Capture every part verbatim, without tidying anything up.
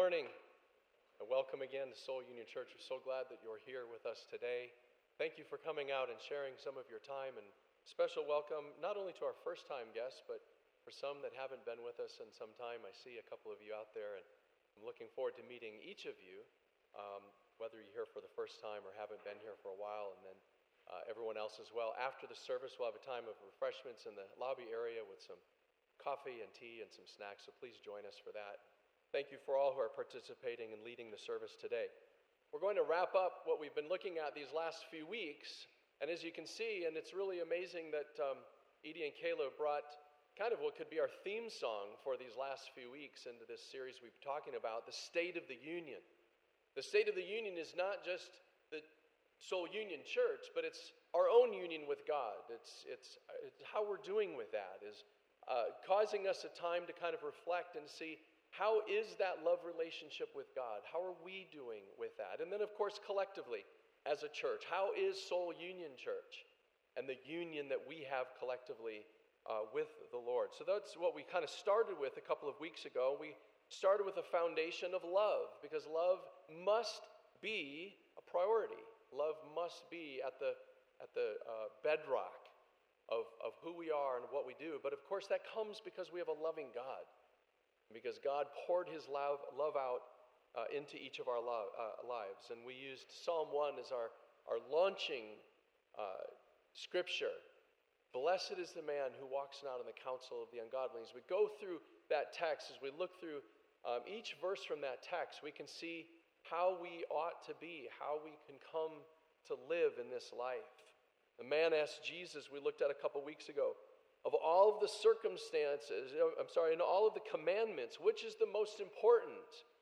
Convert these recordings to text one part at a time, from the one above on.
morning, and welcome again to Soul Union Church. We're so glad that you're here with us today. Thank you for coming out and sharing some of your time, and special welcome not only to our first-time guests, but for some that haven't been with us in some time. I see a couple of you out there, and I'm looking forward to meeting each of you, um, whether you're here for the first time or haven't been here for a while, and then uh, everyone else as well. After the service, we'll have a time of refreshments in the lobby area with some coffee and tea and some snacks, so please join us for that. Thank you for all who are participating and leading the service today. We're going to wrap up what we've been looking at these last few weeks, and as you can see, and it's really amazing that um, Edie and Kayla brought kind of what could be our theme song for these last few weeks into this series we've been talking about, the State of the Union. The State of the Union is not just the Soul Union Church, but it's our own union with God. It's, it's, it's how we're doing with that, is uh, causing us a time to kind of reflect and see, how is that love relationship with God? How are we doing with that? And then, of course, collectively, as a church, how is Soul Union Church and the union that we have collectively uh, with the Lord? So that's what we kind of started with a couple of weeks ago. We started with a foundation of love, because love must be a priority. Love must be at the, at the uh, bedrock of, of who we are and what we do. But, of course, that comes because we have a loving God. Because God poured his love, love out uh, into each of our lo- uh, lives. And we used Psalm one as our, our launching uh, scripture. Blessed is the man who walks not in the counsel of the ungodly. As we go through that text, as we look through um, each verse from that text, we can see how we ought to be, how we can come to live in this life. The man asked Jesus, we looked at a couple weeks ago, of all of the circumstances, I'm sorry, and all of the commandments, which is the most important?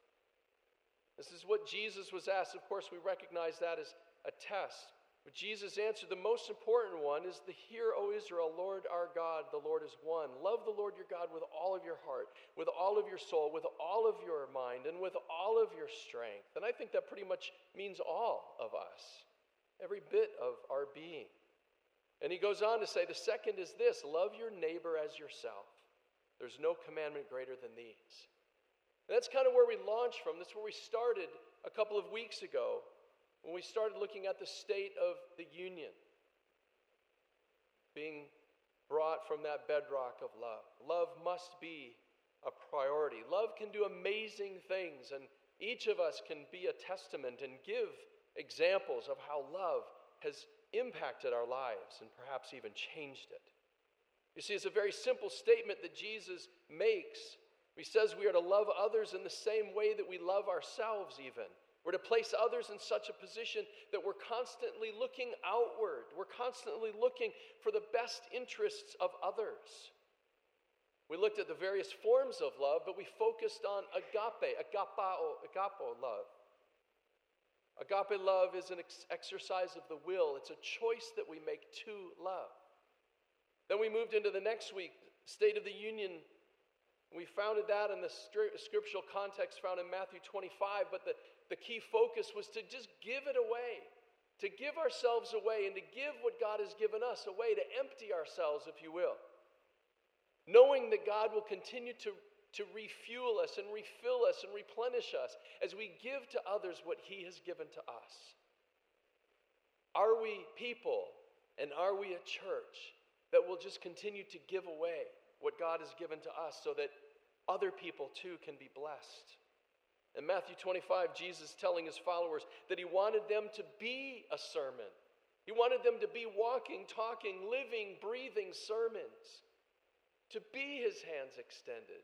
This is what Jesus was asked. Of course, we recognize that as a test. But Jesus answered, the most important one is the Hear, O Israel, Lord our God, the Lord is one. Love the Lord your God with all of your heart, with all of your soul, with all of your mind, and with all of your strength. And I think that pretty much means all of us, every bit of our being. And he goes on to say, the second is this, love your neighbor as yourself. There's no commandment greater than these. And that's kind of where we launched from. That's where we started a couple of weeks ago, when we started looking at the state of the union, being brought from that bedrock of love. Love must be a priority. Love can do amazing things, and each of us can be a testament and give examples of how love has impacted our lives and perhaps even changed it. You see, it's a very simple statement that Jesus makes. He says we are to love others in the same way that we love ourselves even. We're to place others in such a position that we're constantly looking outward. We're constantly looking for the best interests of others. We looked at the various forms of love, but we focused on agape, agapao, agapo love. Agape love is an ex- exercise of the will. It's a choice that we make to love. Then we moved into the next week, State of the Union. We founded that in the stri- scriptural context found in Matthew twenty-five, but the, the key focus was to just give it away, to give ourselves away and to give what God has given us away, to empty ourselves, if you will, knowing that God will continue to to refuel us and refill us and replenish us as we give to others what he has given to us. Are we people and are we a church that will just continue to give away what God has given to us so that other people too can be blessed? In Matthew twenty-five, Jesus telling his followers that he wanted them to be a sermon. He wanted them to be walking, talking, living, breathing sermons, to be his hands extended.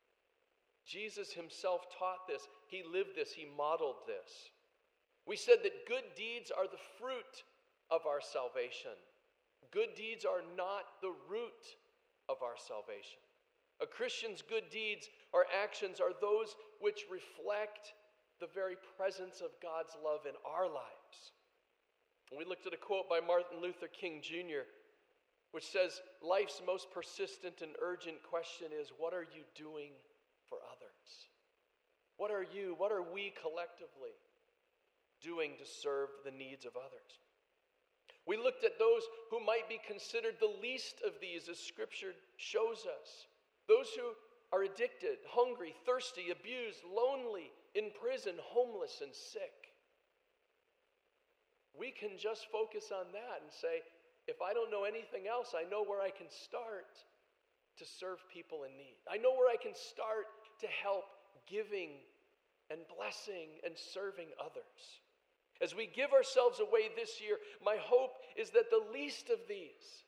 Jesus himself taught this. He lived this. He modeled this. We said that good deeds are the fruit of our salvation. Good deeds are not the root of our salvation. A Christian's good deeds or actions are those which reflect the very presence of God's love in our lives. We looked at a quote by Martin Luther King Junior, which says, life's most persistent and urgent question is, what are you doing for others? What are you, what are we collectively doing to serve the needs of others? We looked at those who might be considered the least of these, as Scripture shows us. Those who are addicted, hungry, thirsty, abused, lonely, in prison, homeless and sick. We can just focus on that and say, if I don't know anything else, I know where I can start to serve people in need. I know where I can start to help giving and blessing and serving others. As we give ourselves away this year, my hope is that the least of these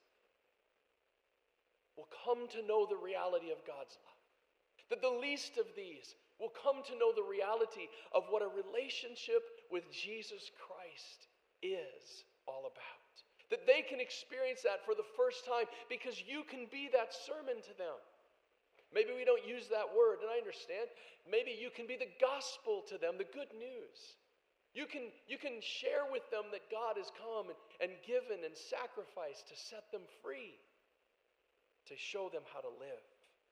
will come to know the reality of God's love. That the least of these will come to know the reality of what a relationship with Jesus Christ is all about. That they can experience that for the first time because you can be that sermon to them. Maybe we don't use that word, and I understand. Maybe you can be the gospel to them, the good news. You can, you can share with them that God has come and, and given and sacrificed to set them free, to show them how to live.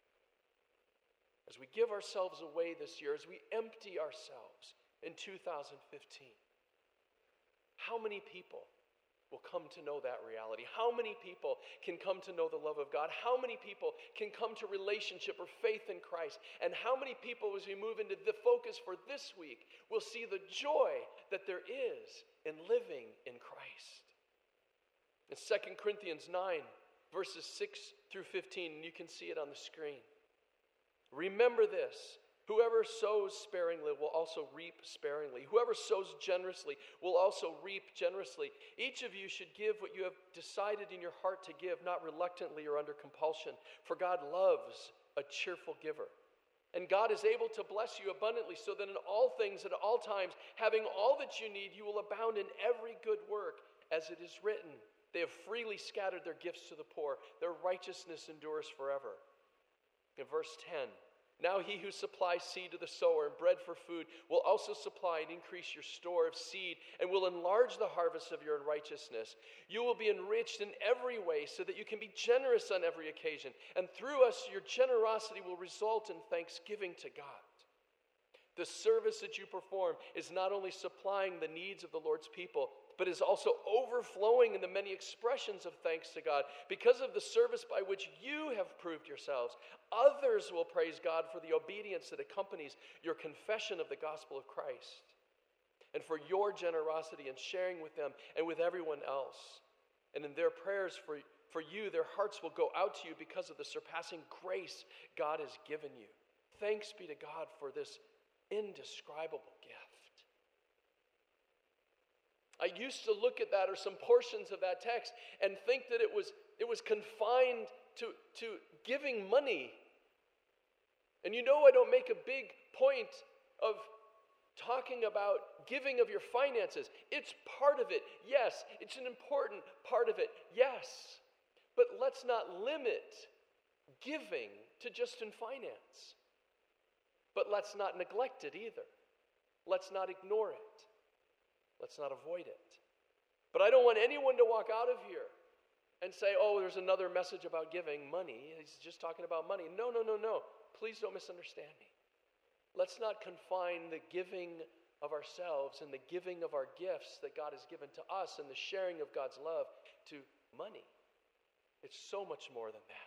As we give ourselves away this year, as we empty ourselves in two thousand fifteen, how many people will come to know that reality? How many people can come to know the love of God? How many people can come to relationship or faith in Christ? And how many people, as we move into the focus for this week, will see the joy that there is in living in Christ? In Second Corinthians nine, verses six through fifteen, and you can see it on the screen. Remember this, whoever sows sparingly will also reap sparingly. Whoever sows generously will also reap generously. Each of you should give what you have decided in your heart to give, not reluctantly or under compulsion, for God loves a cheerful giver. And God is able to bless you abundantly, so that in all things, at all times, having all that you need, you will abound in every good work, as it is written. They have freely scattered their gifts to the poor. Their righteousness endures forever. In verse ten, now he who supplies seed to the sower and bread for food will also supply and increase your store of seed and will enlarge the harvest of your righteousness. You will be enriched in every way so that you can be generous on every occasion. And through us, your generosity will result in thanksgiving to God. The service that you perform is not only supplying the needs of the Lord's people, but is also overflowing in the many expressions of thanks to God. Because of the service by which you have proved yourselves, others will praise God for the obedience that accompanies your confession of the gospel of Christ, and for your generosity in sharing with them and with everyone else. And in their prayers for, for you, their hearts will go out to you because of the surpassing grace God has given you. Thanks be to God for this indescribable gift. I used to look at that, or some portions of that text, and think that it was it was confined to, to giving money. And you know I don't make a big point of talking about giving of your finances. It's part of it. Yes, it's an important part of it. Yes. But let's not limit giving to just in finance. But let's not neglect it either. Let's not ignore it. Let's not avoid it. But I don't want anyone to walk out of here and say, oh, there's another message about giving money. He's just talking about money. No, no, no, no. Please don't misunderstand me. Let's not confine the giving of ourselves and the giving of our gifts that God has given to us and the sharing of God's love to money. It's so much more than that.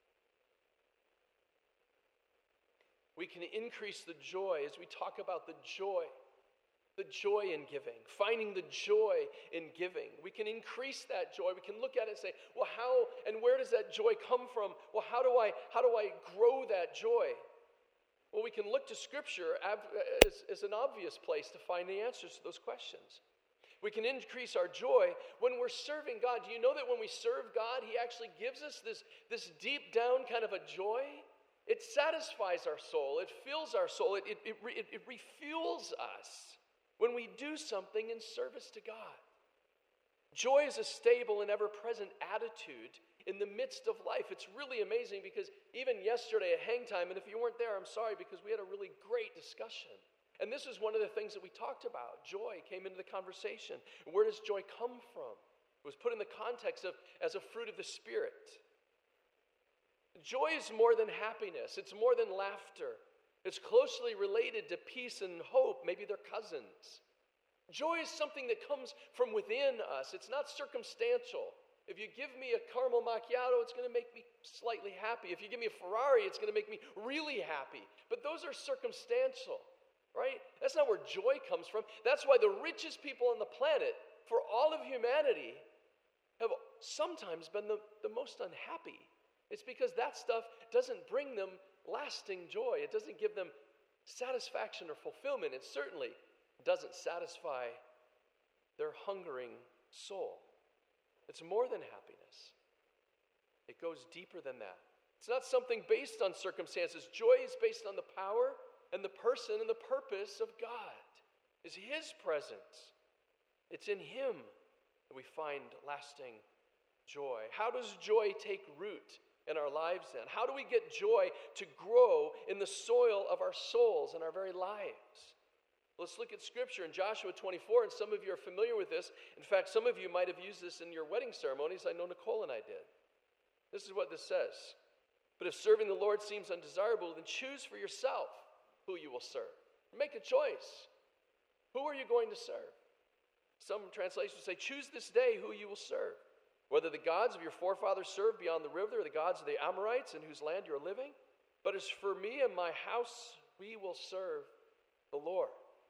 We can increase the joy as we talk about the joy. The joy in giving, finding the joy in giving. We can increase that joy. We can look at it and say, well, how and where does that joy come from? Well, how do I how do I grow that joy? Well, we can look to Scripture as, as an obvious place to find the answers to those questions. We can increase our joy when we're serving God. Do you know that when we serve God, He actually gives us this, this deep down kind of a joy? It satisfies our soul. It fills our soul. It, it, it, it, it refuels us when we do something in service to God. Joy is a stable and ever-present attitude in the midst of life. It's really amazing because even yesterday at Hang Time, and if you weren't there, I'm sorry, because we had a really great discussion. And this is one of the things that we talked about. Joy came into the conversation. Where does joy come from? It was put in the context of as a fruit of the Spirit. Joy is more than happiness. It's more than laughter. It's closely related to peace and hope. Maybe they're cousins. Joy is something that comes from within us. It's not circumstantial. If you give me a caramel macchiato, it's going to make me slightly happy. If you give me a Ferrari, it's going to make me really happy. But those are circumstantial. right? That's not where joy comes from. That's why the richest people on the planet, for all of humanity, have sometimes been the, the most unhappy. It's because that stuff doesn't bring them lasting joy. It doesn't give them satisfaction or fulfillment. It certainly doesn't satisfy their hungering soul. It's more than happiness. It goes deeper than that. It's not something based on circumstances. Joy is based on the power and the person and the purpose of God. It's His presence. It's in Him that we find lasting joy. How does joy take root in our lives then? How do we get joy to grow in the soil of our souls and our very lives? Let's look at Scripture in Joshua twenty-four, and some of you are familiar with this. In fact, some of you might have used this in your wedding ceremonies. I know Nicole and I did. This is what this says. But if serving the Lord seems undesirable, then choose for yourself who you will serve. Make a choice. Who are you going to serve? Some translations say, choose this day who you will serve. Whether the gods of your forefathers served beyond the river, or the gods of the Amorites in whose land you are living. But as for me and my house, we will serve the Lord.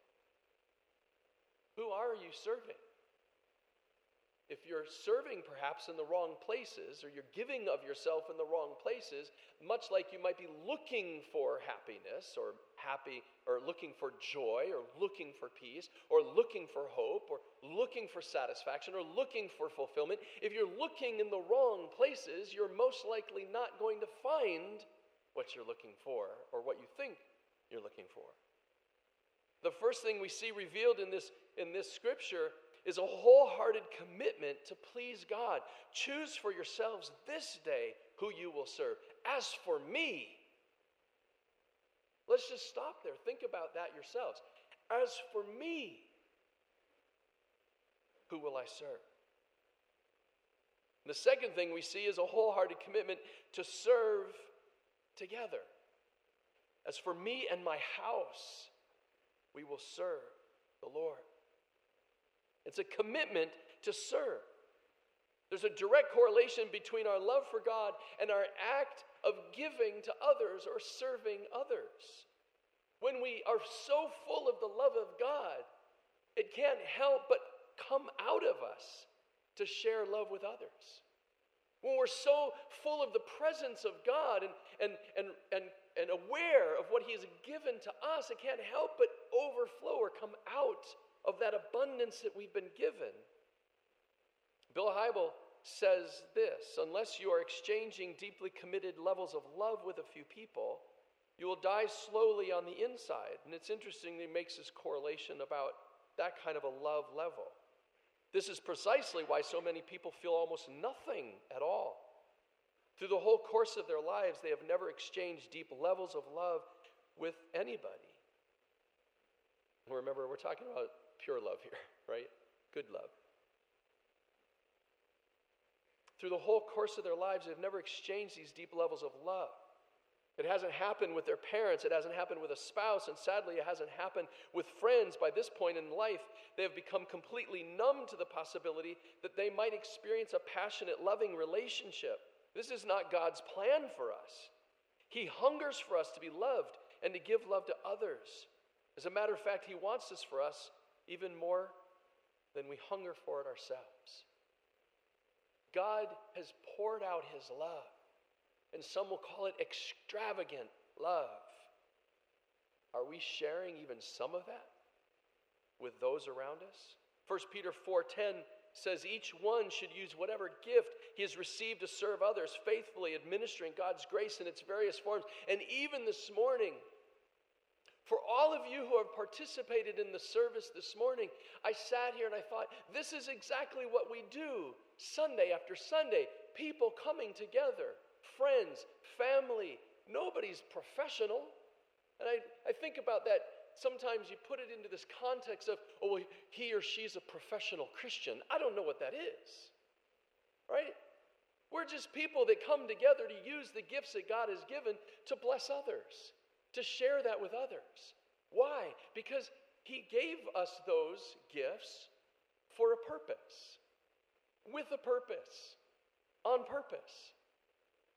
Who are you serving? If you're serving perhaps in the wrong places, or you're giving of yourself in the wrong places, much like you might be looking for happiness, or happy, or looking for joy, or looking for peace, or looking for hope, or looking for satisfaction, or looking for fulfillment, if you're looking in the wrong places, you're most likely not going to find what you're looking for, or what you think you're looking for. The first thing we see revealed in this, in this scripture is a wholehearted commitment to please God. Choose for yourselves this day who you will serve. As for me, let's just stop there. Think about that yourselves. As for me, who will I serve? The second thing we see is a wholehearted commitment to serve together. As for me and my house, we will serve the Lord. It's a commitment to serve. There's a direct correlation between our love for God and our act of giving to others or serving others. When we are so full of the love of God, it can't help but come out of us to share love with others. When we're so full of the presence of God and, and, and, and, and aware of what He has given to us, it can't help but overflow or come out of that abundance that we've been given. Bill Hybel says this: unless you are exchanging deeply committed levels of love with a few people, you will die slowly on the inside. And it's interesting that he makes this correlation about that kind of a love level. This is precisely why so many people feel almost nothing at all. Through the whole course of their lives, they have never exchanged deep levels of love with anybody. Remember, we're talking about pure love here, right? Good love. Through the whole course of their lives, they've never exchanged these deep levels of love. It hasn't happened with their parents. It hasn't happened with a spouse. And sadly, it hasn't happened with friends. By this point in life, they have become completely numb to the possibility that they might experience a passionate, loving relationship. This is not God's plan for us. He hungers for us to be loved and to give love to others. As a matter of fact, He wants this for us even more than we hunger for it ourselves. God has poured out His love, and some will call it extravagant love. Are we sharing even some of that with those around us? First Peter four ten says each one should use whatever gift he has received to serve others, faithfully administering God's grace in its various forms. And even this morning, for all of you who have participated in the service this morning, I sat here and I thought, this is exactly what we do Sunday after Sunday. People coming together, friends, family. Nobody's professional. And I, I think about that. Sometimes you put it into this context of, oh, well, he or she's a professional Christian. I don't know what that is, right? We're just people that come together to use the gifts that God has given to bless others, to share that with others. Why? Because He gave us those gifts for a purpose, with a purpose, on purpose.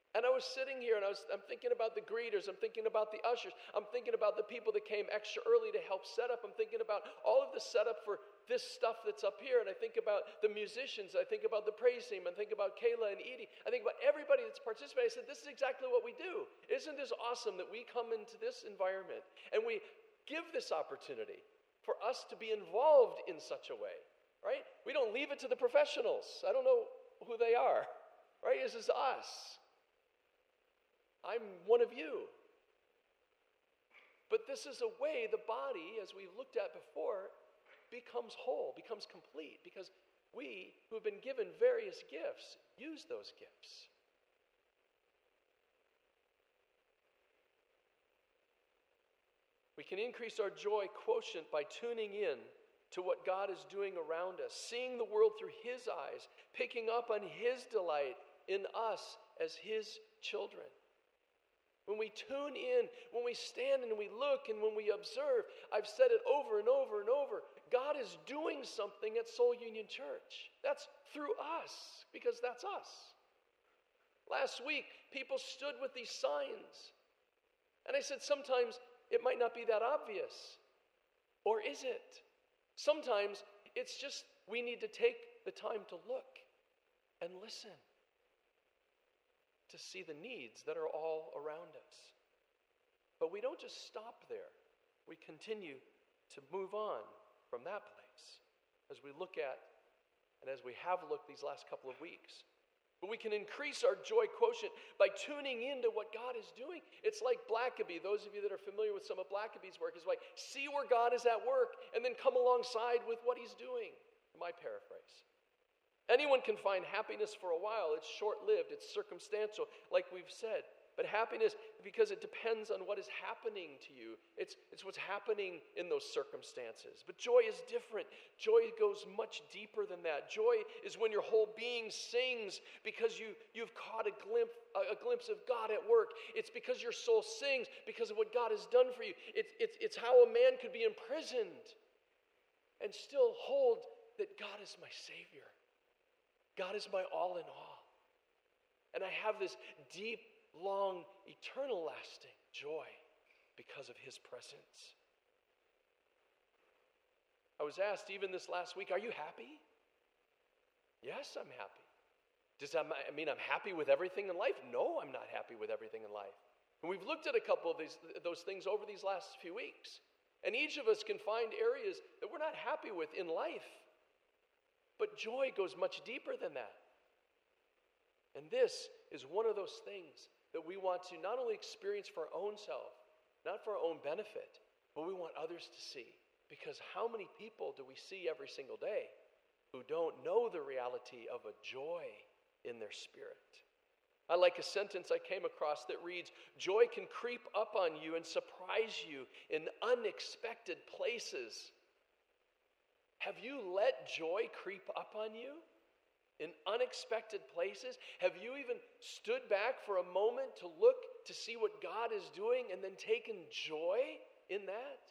And I was sitting here and I was, I'm thinking about the greeters. I'm thinking about the ushers. I'm thinking about the people that came extra early to help set up. I'm thinking about all of the setup for this stuff that's up here. And I think about the musicians. I think about the praise team. I think about Kayla and Edie. I think about everybody that's participating. I said, this is exactly what we do. Isn't this awesome that we come into this environment and we give this opportunity for us to be involved in such a way, right? We don't leave it to the professionals. I don't know who they are, right? This is us. I'm one of you. But this is a way the body, as we've looked at before, becomes whole, becomes complete, because we who have been given various gifts use those gifts. We can increase our joy quotient by tuning in to what God is doing around us, seeing the world through His eyes, picking up on His delight in us as His children. When we tune in, when we stand and we look and when we observe, I've said it over and over and over, God is doing something at Soul Union Church. That's through us, because that's us. Last week, people stood with these signs. And I said, sometimes it might not be that obvious. Or is it? Sometimes it's just we need to take the time to look and listen, to see the needs that are all around us. But we don't just stop there. We continue to move on from that place as we look at and as we have looked these last couple of weeks. But we can increase our joy quotient by tuning into what God is doing. It's like Blackaby. Those of you that are familiar with some of Blackaby's work is like, see where God is at work and then come alongside with what He's doing. My paraphrase. Anyone can find happiness for a while. It's short-lived. It's circumstantial, like we've said. But happiness, because it depends on what is happening to you. It's, it's what's happening in those circumstances. But joy is different. Joy goes much deeper than that. Joy is when your whole being sings because you, you've caught a glimpse, a, a glimpse of God at work. It's because your soul sings because of what God has done for you. It's, it's, it's how a man could be imprisoned and still hold that God is my Savior. God is my all in all. And I have this deep, long, eternal lasting joy because of His presence. I was asked even this last week, are you happy? Yes, I'm happy. Does that mean I'm happy with everything in life? No, I'm not happy with everything in life. And we've looked at a couple of these, those things over these last few weeks. And each of us can find areas that we're not happy with in life. But joy goes much deeper than that. And this is one of those things that we want to not only experience for our own self, not for our own benefit, but we want others to see. Because how many people do we see every single day who don't know the reality of a joy in their spirit? I like a sentence I came across that reads, joy can creep up on you and surprise you in unexpected places. Have you let joy creep up on you in unexpected places? Have you even stood back for a moment to look to see what God is doing and then taken joy in that?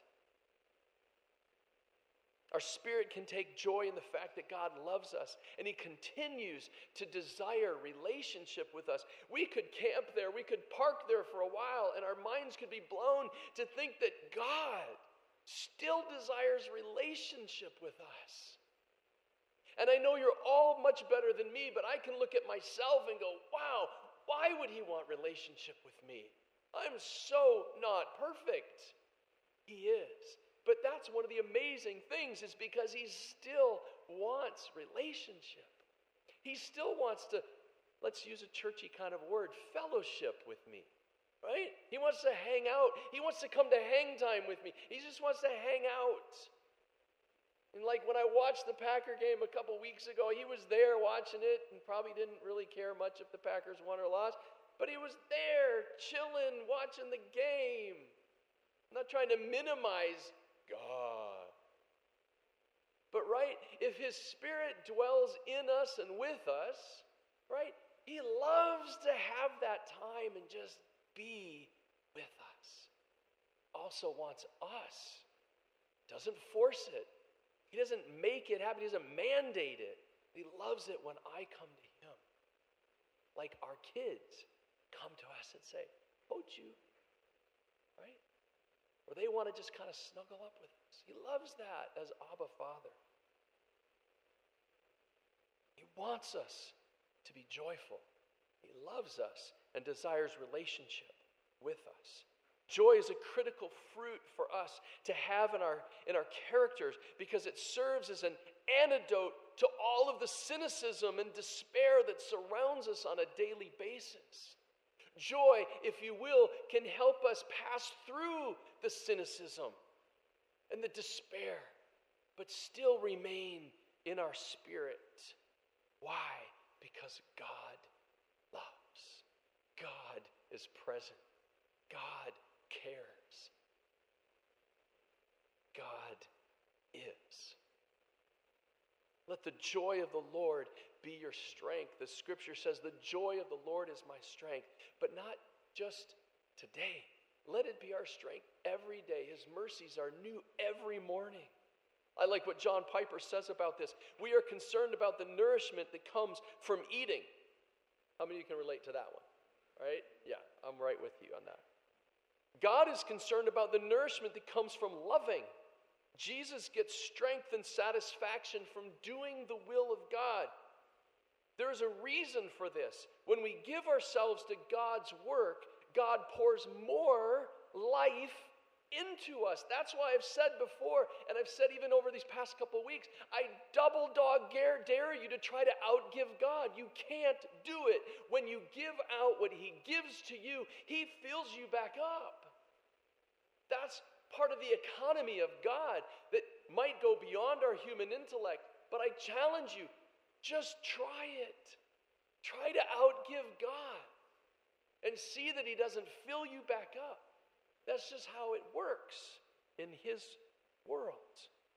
Our spirit can take joy in the fact that God loves us and He continues to desire relationship with us. We could camp there, we could park there for a while, and our minds could be blown to think that God still desires relationship with us. And I know you're all much better than me, but I can look at myself and go, wow, why would He want relationship with me? I'm so not perfect. He is. But that's one of the amazing things, is because He still wants relationship. He still wants to, let's use a churchy kind of word, fellowship with me. Right? He wants to hang out. He wants to come to hang time with me. He just wants to hang out. And like when I watched the Packer game a couple weeks ago, he was there watching it and probably didn't really care much if the Packers won or lost. But he was there chilling, watching the game. I'm not trying to minimize God. But right, if His Spirit dwells in us and with us, right, He loves to have that time and just be with us. Also wants us. Doesn't force it. He doesn't make it happen. He doesn't mandate it. He loves it when I come to Him. Like our kids come to us and say, "Hoju," right? Or they want to just kind of snuggle up with us. He loves that as Abba Father. He wants us to be joyful. He loves us and desires relationship with us. Joy is a critical fruit for us to have in our, in our characters because it serves as an antidote to all of the cynicism and despair that surrounds us on a daily basis. Joy, if you will, can help us pass through the cynicism and the despair, but still remain in our spirit. Why? Because God loves. God is present. God cares. God is. Let the joy of the Lord be your strength. The scripture says the joy of the Lord is my strength, but not just today. Let it be our strength every day. His mercies are new every morning. I like what John Piper says about this. We are concerned about the nourishment that comes from eating. How many of you can relate to that one? Right? Yeah, I'm right with you on that. God is concerned about the nourishment that comes from loving. Jesus gets strength and satisfaction from doing the will of God. There's a reason for this. When we give ourselves to God's work, God pours more life into us. That's why I've said before, and I've said even over these past couple weeks, I double dog dare, dare you to try to outgive God. You can't do it. When you give out what He gives to you, He fills you back up. That's part of the economy of God that might go beyond our human intellect. But I challenge you, just try it. Try to outgive God and see that He doesn't fill you back up. That's just how it works in His world.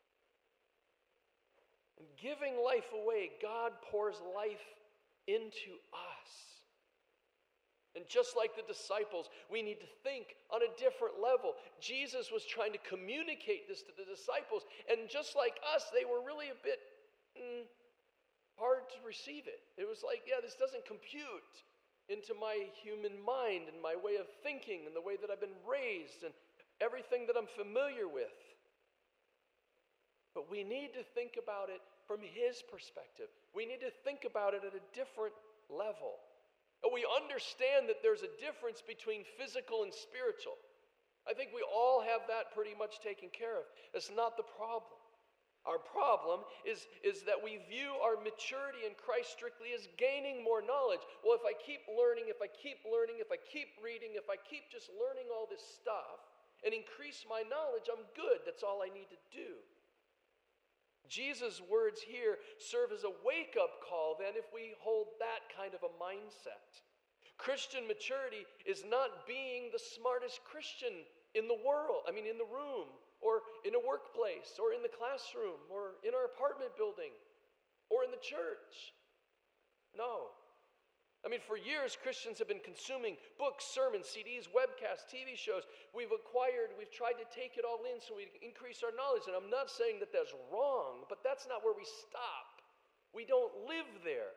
In giving life away, God pours life into us. And just like the disciples, we need to think on a different level. Jesus was trying to communicate this to the disciples, and just like us, they were really a bit mm, hard to receive it. It was like, yeah, this doesn't compute into my human mind and my way of thinking and the way that I've been raised and everything that I'm familiar with. But we need to think about it from His perspective. We need to think about it at a different level. And we understand that there's a difference between physical and spiritual. I think we all have that pretty much taken care of. That's not the problem. Our problem is, is that we view our maturity in Christ strictly as gaining more knowledge. Well, if I keep learning, if I keep learning, if I keep reading, if I keep just learning all this stuff and increase my knowledge, I'm good. That's all I need to do. Jesus' words here serve as a wake-up call then if we hold that kind of a mindset. Christian maturity is not being the smartest Christian in the world, I mean in the room, or in a workplace, or in the classroom, or in our apartment building, or in the church. No. I mean, for years, Christians have been consuming books, sermons, C Ds, webcasts, T V shows. We've acquired, we've tried to take it all in so we increase our knowledge. And I'm not saying that that's wrong, but that's not where we stop. We don't live there.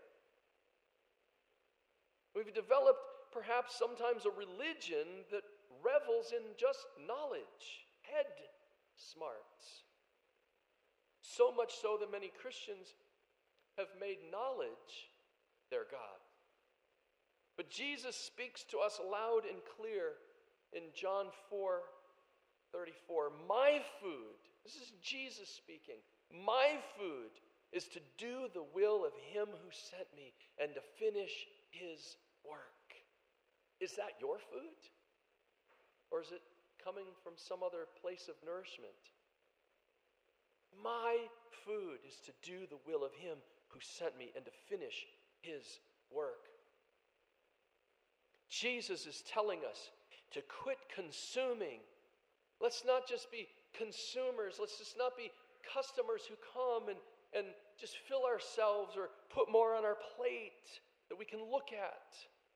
We've developed perhaps sometimes a religion that revels in just knowledge, head smarts. So much so that many Christians have made knowledge their God. But Jesus speaks to us loud and clear in John four thirty-four. My food, this is Jesus speaking, my food is to do the will of Him who sent me and to finish His work. Is that your food? Or is it coming from some other place of nourishment? My food is to do the will of Him who sent me and to finish His work. Jesus is telling us to quit consuming. Let's not just be consumers. Let's just not be customers who come and, and just fill ourselves or put more on our plate that we can look at.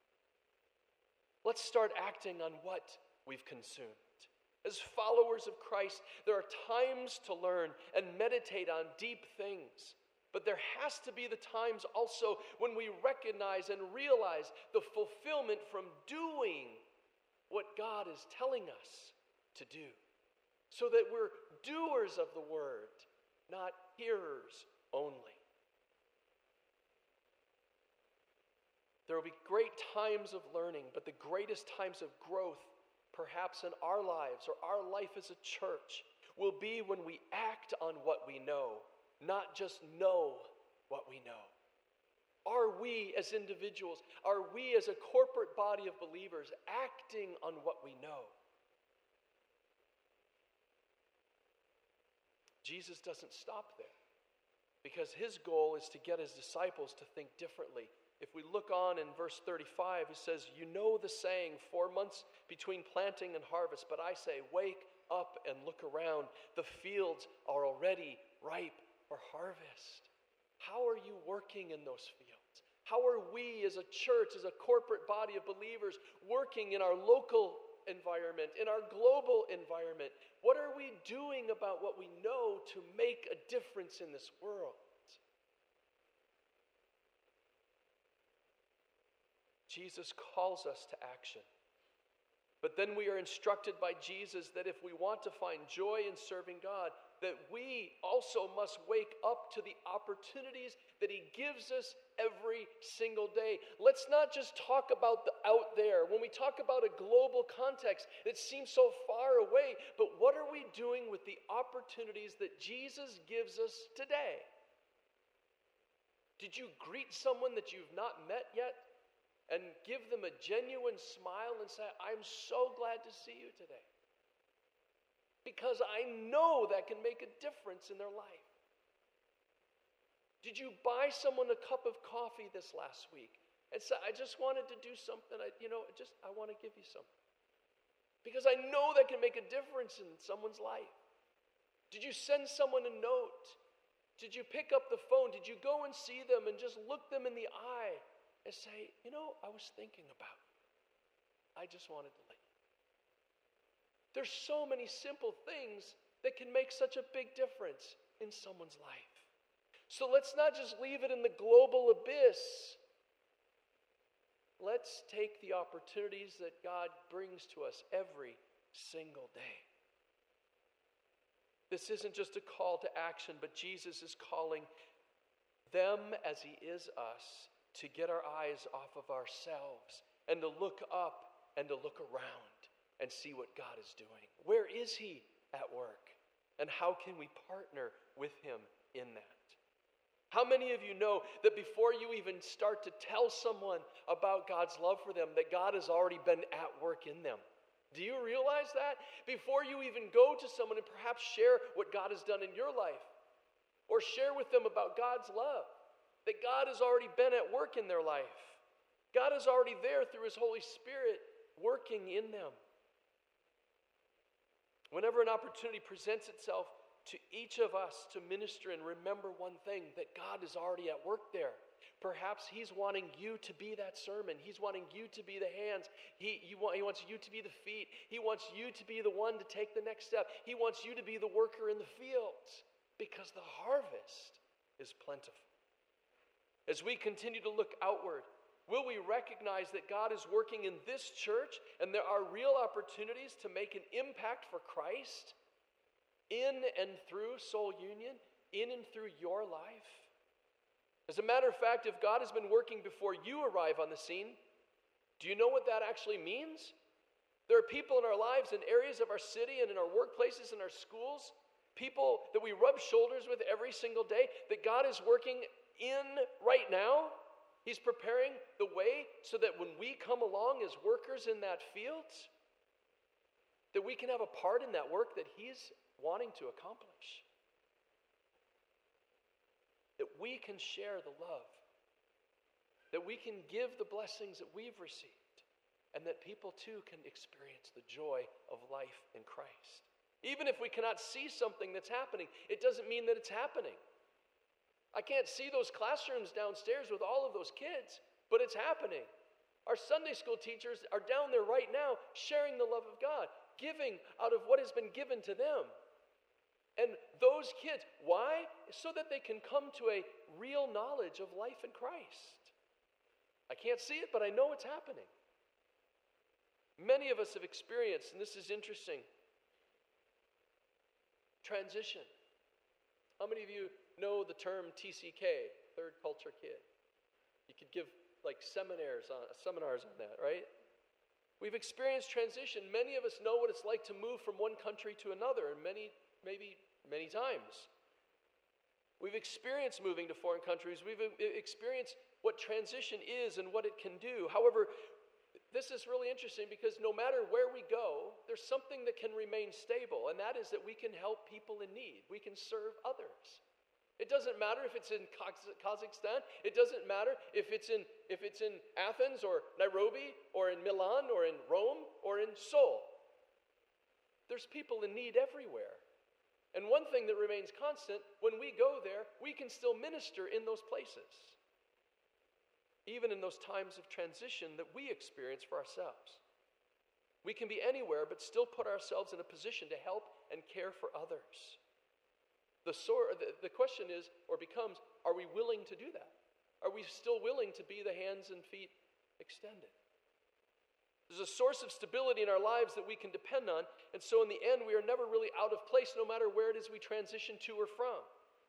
Let's start acting on what we've consumed. As followers of Christ, there are times to learn and meditate on deep things. But there has to be the times also when we recognize and realize the fulfillment from doing what God is telling us to do, so that we're doers of the word, not hearers only. There will be great times of learning, but the greatest times of growth, perhaps in our lives or our life as a church, will be when we act on what we know, not just know what we know. Are we as individuals, are we as a corporate body of believers acting on what we know? Jesus doesn't stop there, because his goal is to get his disciples to think differently. If we look on in verse thirty-five, he says, "You know the saying, four months between planting and harvest, but I say, wake up and look around. The fields are already ripe for harvest." How are you working in those fields? How are we as a church, as a corporate body of believers, working in our local environment, in our global environment? What are we doing about what we know to make a difference in this world? Jesus calls us to action. But then we are instructed by Jesus that if we want to find joy in serving God, that we also must wake up to the opportunities that he gives us every single day. Let's not just talk about the out there. When we talk about a global context, it seems so far away. But what are we doing with the opportunities that Jesus gives us today? Did you greet someone that you've not met yet? And give them a genuine smile and say, "I'm so glad to see you today." Because I know that can make a difference in their life. Did you buy someone a cup of coffee this last week and say, "I just wanted to do something, I, you know, just I want to give you something"? Because I know that can make a difference in someone's life. Did you send someone a note? Did you pick up the phone? Did you go and see them and just look them in the eye and say, "You know, I was thinking about it. I just wanted to let you." There's so many simple things that can make such a big difference in someone's life. So let's not just leave it in the global abyss. Let's take the opportunities that God brings to us every single day. This isn't just a call to action, but Jesus is calling them, as he is us, to get our eyes off of ourselves and to look up and to look around and see what God is doing. Where is he at work? And how can we partner with him in that? How many of you know that before you even start to tell someone about God's love for them, that God has already been at work in them? Do you realize that? Before you even go to someone and perhaps share what God has done in your life, or share with them about God's love, that God has already been at work in their life. God is already there through his Holy Spirit working in them. Whenever an opportunity presents itself to each of us to minister and remember one thing, that God is already at work there. Perhaps he's wanting you to be that sermon. He's wanting you to be the hands. He, you want, he wants you to be the feet. He wants you to be the one to take the next step. He wants you to be the worker in the fields, because the harvest is plentiful. As we continue to look outward, will we recognize that God is working in this church and there are real opportunities to make an impact for Christ in and through Soul Union, in and through your life? As a matter of fact, if God has been working before you arrive on the scene, do you know what that actually means? There are people in our lives, in areas of our city and in our workplaces and our schools, people that we rub shoulders with every single day, that God is working in right now. He's preparing the way so that when we come along as workers in that field, that we can have a part in that work that he's wanting to accomplish. That we can share the love. That we can give the blessings that we've received. And that people too can experience the joy of life in Christ. Even if we cannot see something that's happening, it doesn't mean that it's happening. I can't see those classrooms downstairs with all of those kids, but it's happening. Our Sunday school teachers are down there right now sharing the love of God, giving out of what has been given to them. And those kids. Why? So that they can come to a real knowledge of life in Christ. I can't see it, but I know it's happening. Many of us have experienced, and this is interesting, transition. How many of you know the term T C K, Third Culture Kid? You could give like seminars on seminars on that, right? We've experienced transition. Many of us know what it's like to move from one country to another, and many, maybe many times. We've experienced moving to foreign countries. We've experienced what transition is and what it can do. However, this is really interesting because no matter where we go, there's something that can remain stable, and that is that we can help people in need. We can serve others. It doesn't matter if it's in Kazakhstan. It doesn't matter if it's in if it's in Athens or Nairobi or in Milan or in Rome or in Seoul. There's people in need everywhere. And one thing that remains constant, when we go there, we can still minister in those places. Even in those times of transition that we experience for ourselves. We can be anywhere but still put ourselves in a position to help and care for others. The, sor- the, the question is, or becomes, are we willing to do that? Are we still willing to be the hands and feet extended? There's a source of stability in our lives that we can depend on, and so in the end, we are never really out of place no matter where it is we transition to or from.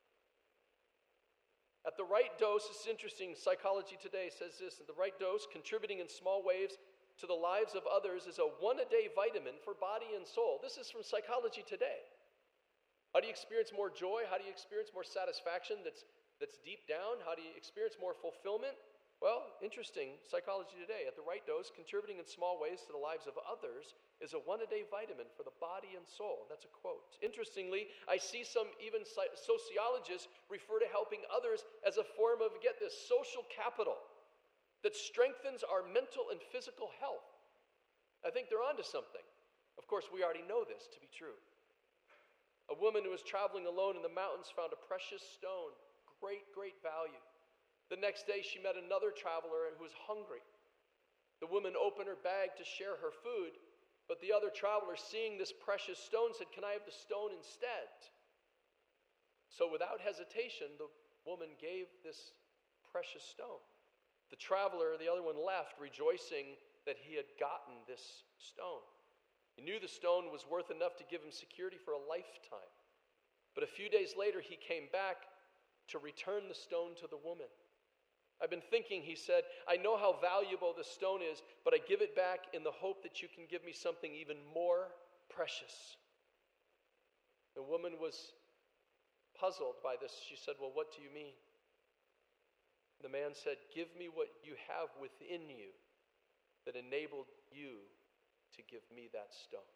At the right dose, it's interesting, Psychology Today says this, at the right dose, contributing in small ways to the lives of others is a one-a-day vitamin for body and soul. This is from Psychology Today. How do you experience more joy? How do you experience more satisfaction that's, that's deep down? How do you experience more fulfillment? Well, interesting, Psychology Today, at the right dose, contributing in small ways to the lives of others is a one-a-day vitamin for the body and soul. That's a quote. Interestingly, I see some even sociologists refer to helping others as a form of, get this, social capital that strengthens our mental and physical health. I think they're onto something. Of course, we already know this to be true. A woman who was traveling alone in the mountains found a precious stone, great, great value. The next day, she met another traveler who was hungry. The woman opened her bag to share her food, but the other traveler, seeing this precious stone, said, "Can I have the stone instead?" So without hesitation, the woman gave this precious stone. The traveler, the other one, left, rejoicing that he had gotten this stone. He knew the stone was worth enough to give him security for a lifetime. But a few days later, he came back to return the stone to the woman. "I've been thinking," he said, "I know how valuable this stone is, but I give it back in the hope that you can give me something even more precious." The woman was puzzled by this. She said, "Well, what do you mean?" The man said, "Give me what you have within you that enabled you to give me that stone."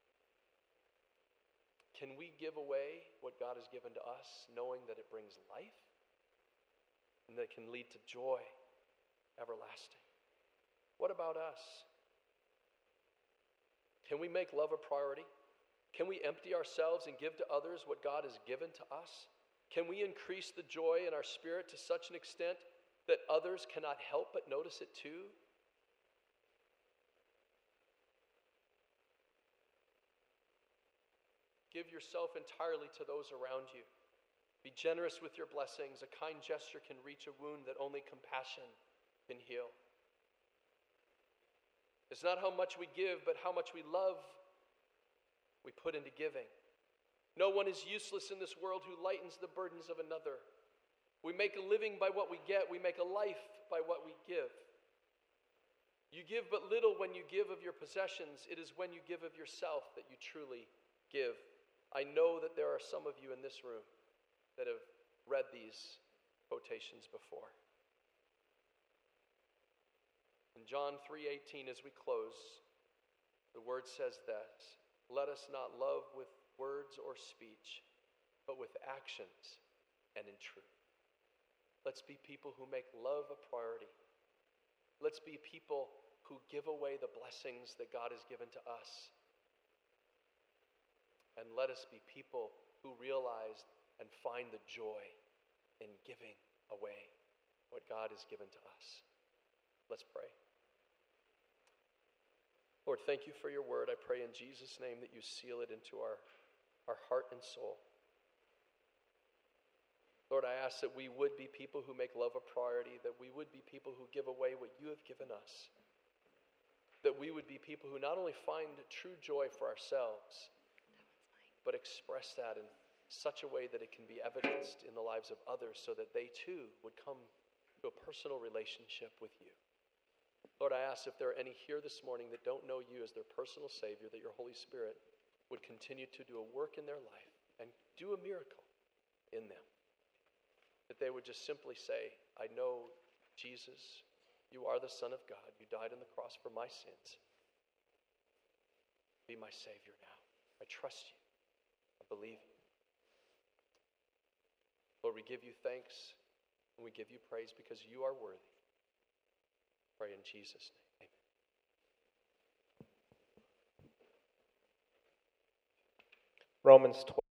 Can we give away what God has given to us, knowing that it brings life and that it can lead to joy everlasting? What about us? Can we make love a priority? Can we empty ourselves and give to others what God has given to us? Can we increase the joy in our spirit to such an extent that others cannot help but notice it too? Give yourself entirely to those around you. Be generous with your blessings. A kind gesture can reach a wound that only compassion can heal. It's not how much we give, but how much we love we put into giving. No one is useless in this world who lightens the burdens of another. We make a living by what we get. We make a life by what we give. You give but little when you give of your possessions. It is when you give of yourself that you truly give. I know that there are some of you in this room that have read these quotations before. In John three eighteen, as we close, the word says that, "Let us not love with words or speech, but with actions and in truth." Let's be people who make love a priority. Let's be people who give away the blessings that God has given to us. And let us be people who realize and find the joy in giving away what God has given to us. Let's pray. Lord, thank you for your word. I pray in Jesus' name that you seal it into our, our heart and soul. Lord, I ask that we would be people who make love a priority, that we would be people who give away what you have given us, that we would be people who not only find true joy for ourselves, but express that in such a way that it can be evidenced in the lives of others so that they too would come to a personal relationship with you. Lord, I ask if there are any here this morning that don't know you as their personal Savior, that your Holy Spirit would continue to do a work in their life and do a miracle in them. That they would just simply say, I know, Jesus, you are the Son of God. You died on the cross for my sins. Be my Savior now. I trust you. I believe you. Lord, we give you thanks and we give you praise because you are worthy. Pray in Jesus' name. Amen. Romans twelve.